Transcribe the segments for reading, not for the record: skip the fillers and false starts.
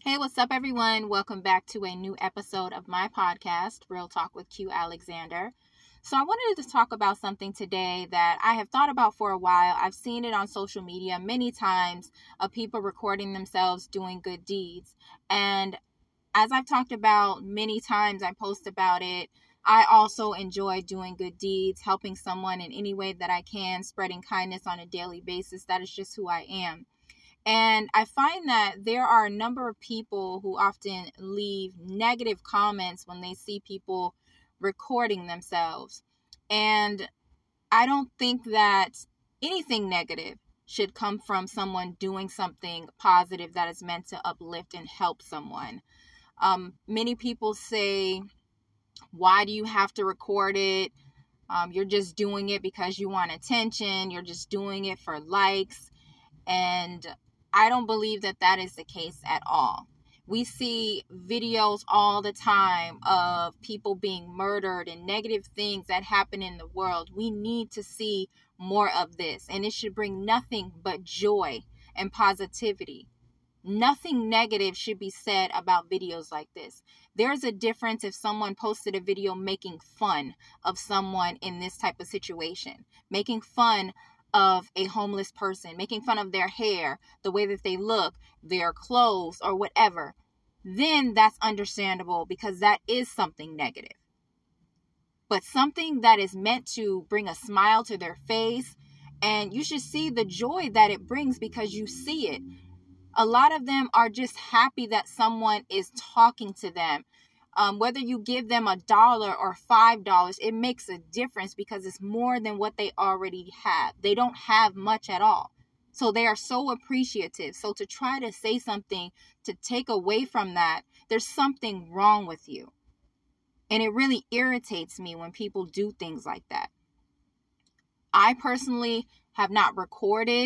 Hey, what's up, everyone? Welcome back to a new episode of my podcast, Real Talk with Q Alexander. So, I wanted to talk about something today that I have thought about for a while. I've seen it on social media many times of people recording themselves doing good deeds. And as I've talked about many times, I post about it. I also enjoy doing good deeds, helping someone in any way that I can, spreading kindness on a daily basis. That is just who I am. And I find that there are a number of people who often leave negative comments when they see people recording themselves. And I don't think that anything negative should come from someone doing something positive that is meant to uplift and help someone. Many people say, why do you have to record it? You're just doing it because you want attention. You're just doing it for likes. And I don't believe that that is the case at all. We see videos all the time of people being murdered and negative things that happen in the world. We need to see more of this, and it should bring nothing but joy and positivity. Nothing negative should be said about videos like this. There's a difference if someone posted a video making fun of someone in this type of situation, making fun of a homeless person, making fun of their hair, the way that they look, their clothes, or whatever. Then that's understandable because that is something negative. But something that is meant to bring a smile to their face, and you should see the joy that it brings because you see it. A lot of them are just happy that someone is talking to them. Whether you give them $1 or $5, it makes a difference because it's more than what they already have. They don't have much at all. So they are so appreciative. So to try to say something to take away from that, there's something wrong with you. And it really irritates me when people do things like that. I personally have not recorded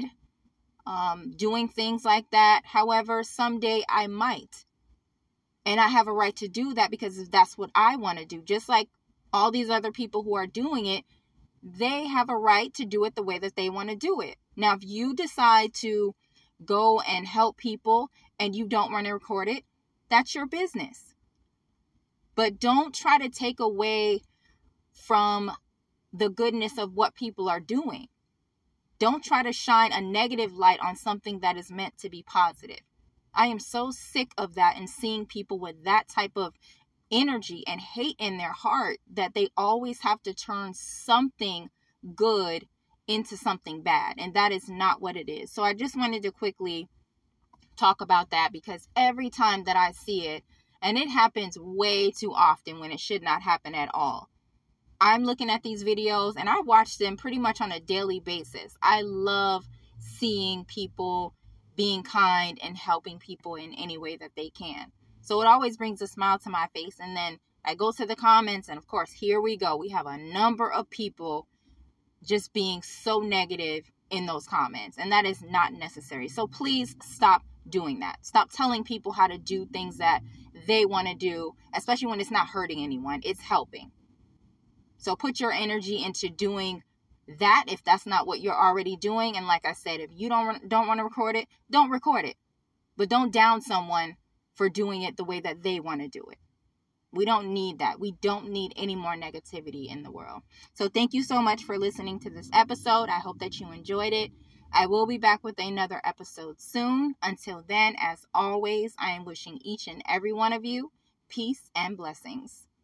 doing things like that. However, someday I might. And I have a right to do that because that's what I want to do. Just like all these other people who are doing it, they have a right to do it the way that they want to do it. Now, if you decide to go and help people and you don't want to record it, that's your business. But don't try to take away from the goodness of what people are doing. Don't try to shine a negative light on something that is meant to be positive. I am so sick of that and seeing people with that type of energy and hate in their heart that they always have to turn something good into something bad. And that is not what it is. So I just wanted to quickly talk about that because every time that I see it, and it happens way too often when it should not happen at all, I'm looking at these videos and I watch them pretty much on a daily basis. I love seeing people being kind and helping people in any way that they can. So it always brings a smile to my face. And then I go to the comments and of course, here we go. We have a number of people just being so negative in those comments. And that is not necessary. So please stop doing that. Stop telling people how to do things that they want to do, especially when it's not hurting anyone. It's helping. So put your energy into doing that if that's not what you're already doing. And like I said, if you don't want to record it, don't record it. But don't down someone for doing it the way that they want to do it. We don't need that. We don't need any more negativity in the world. So thank you so much for listening to this episode. I hope that you enjoyed it. I will be back with another episode soon. Until then, as always, I am wishing each and every one of you peace and blessings.